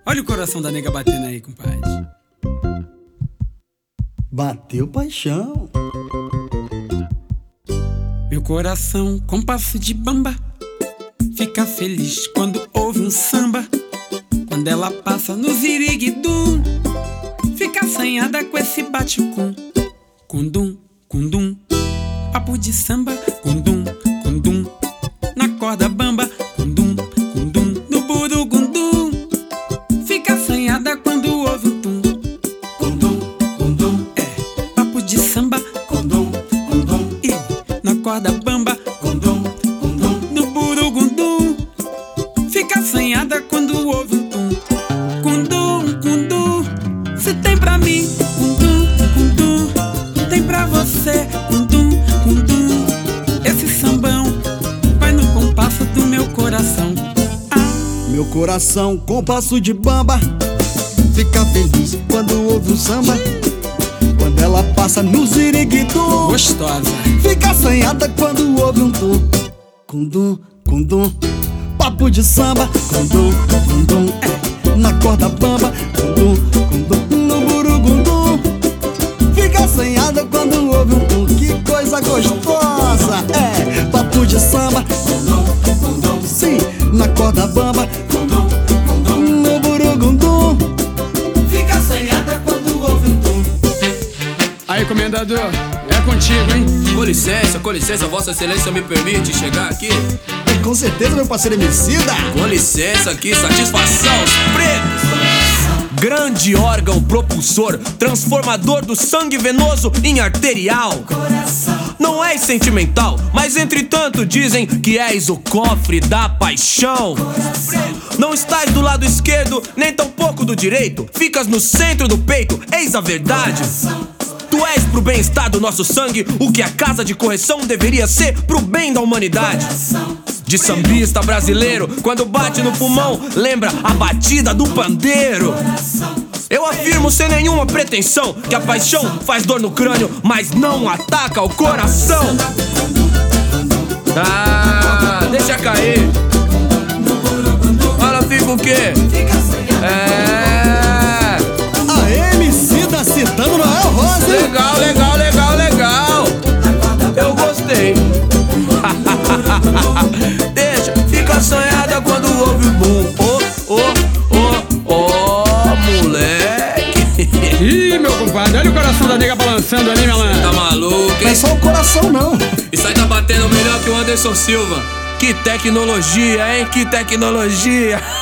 Olha o coração da nega batendo aí, compadre. Bateu paixão. Meu coração, compasso de bamba, fica feliz quando ouve um samba. Quando ela passa no ziriguidum, fica assanhada com esse bate-cum. Cundum, cundum, papo de samba. Cundum, cundum, na corda bamba. Cundum, cundum, no burugundum, fica assanhada quando ouve um tum. Cundum, cundum, Papo de samba. cundum, cundum, E na corda bamba. cundum, cundum. No burugundum, fica assanhada quando ouve um tum. Cundum, cundum, se tem pra mim. Cundum, cundum, tem pra você. Cundum, cundum, esse sambão vai no compasso do meu coração. Meu coração, compasso de bamba, fica feliz quando ouve um samba. Quando ela passa no ziriguidum, Gostosa. fica assanhada quando ouve um tum. Cundum, cundum, papo de samba. Cundum, cundum, na corda bamba. Cundum, cundum, no burugundum, fica assanhada quando ouve um tum. Que coisa gostosa, papo de samba. Cundum, cundum, sim, na corda bamba. Cundum, cundum, no burugundum, fica assanhada quando ouve um tum. Aí, comendador, é contigo, hein? Com licença, Vossa Excelência me permite chegar aqui? Com certeza, meu parceiro Emicida. Com licença aqui, satisfação, os pretos! Grande órgão propulsor, transformador do sangue venoso em arterial. Não és sentimental, mas entretanto dizem que és o cofre da paixão. Não estás do lado esquerdo, nem tampouco do direito. Ficas no centro do peito, eis a verdade. Tu és pro bem-estar do nosso sangue o que a casa de correção deveria ser pro bem da humanidade. De sambista brasileiro, quando bate no pulmão, lembra a batida do pandeiro. Eu afirmo sem nenhuma pretensão que a paixão faz dor no crânio, mas não ataca o coração. Ah, deixa cair. Ela fica o quê? A Emicida citando Noel Rosa. Legal, legal, legal, legal. Eu gostei. Deixa, fica assanhada quando ouve o boom. Moleque. Ih, meu compadre, olha o coração da nega balançando ali, malandro. Tá maluco, Não é hein? só o coração, não. Isso aí tá batendo melhor que o Anderson Silva. Que tecnologia, hein? Que tecnologia.